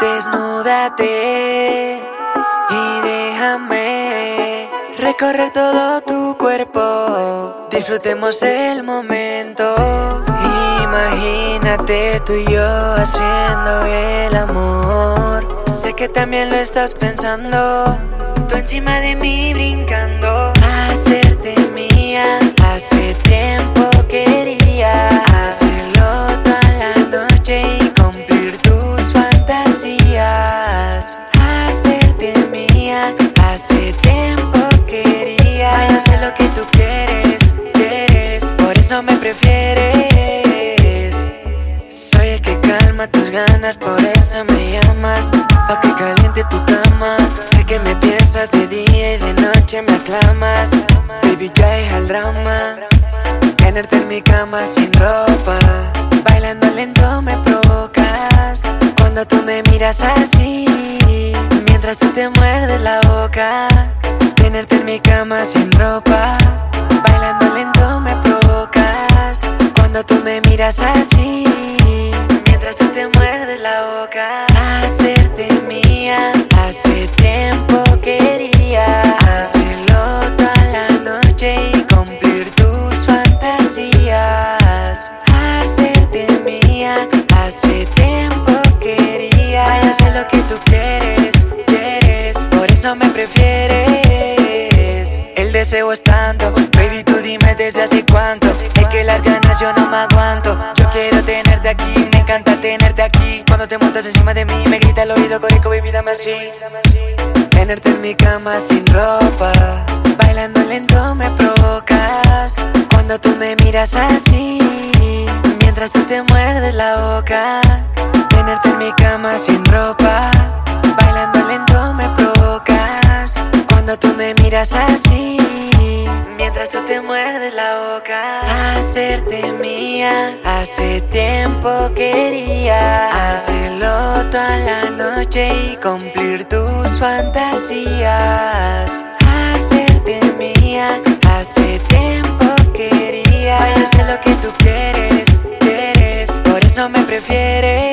Desnúdate y déjame recorrer todo tu cuerpo. Disfrutemos el momento. Imagínate tú y yo haciendo el amor. Sé que también lo estás pensando. Tú encima de mí brincando. Hacerte mía, hace tiempo quería hacerlo toda la noche y cumplir tus fantasías. Hacerte mía, hace tiempo quería. Ay, yo sé lo que tú quieres, por eso me prefieres. Soy el que calma tus ganas, por eso me llamas, pa' que caliente tu cama. Sé que me piensas de día y de noche me aclamas. Baby, ya deja el drama. Tenerte en mi cama sin ropa, bailando lento me provocas. Cuando tú me miras así, mientras tú te muerdes la boca. Tenerte en mi cama sin ropa, bailando lento me provocas. Cuando tú me miras así, mientras tú te muerdes la boca. Hacerte mía, hace tiempo quería hacerlo toda la noche y cumplir tus fantasías. Hacerte mía, hace tiempo quería. Ay, yo sé lo que tú quieres, por eso me prefieres. El deseo es tanto, baby, tú dime desde hace cuánto. Es que las ganas yo no me aguanto. Yo quiero tenerte aquí, me encanta tenerte aquí. Cuando te montas encima de mí, me grita al oído, corico, baby, dame así. Tenerte en mi cama sin ropa, bailando lento me provocas. Cuando tú me miras así, mientras tú te muerdes la boca. Tenerte en mi cama sin ropa, bailando lento me provocas. Cuando tú me miras así, mientras tú te muerdes la boca. Hacerte mía, hace tiempo quería hacerlo toda la noche y cumplir tus fantasías. Hacerte mía, hace tiempo quería. Ay, yo sé lo que tú quieres, por eso me prefieres.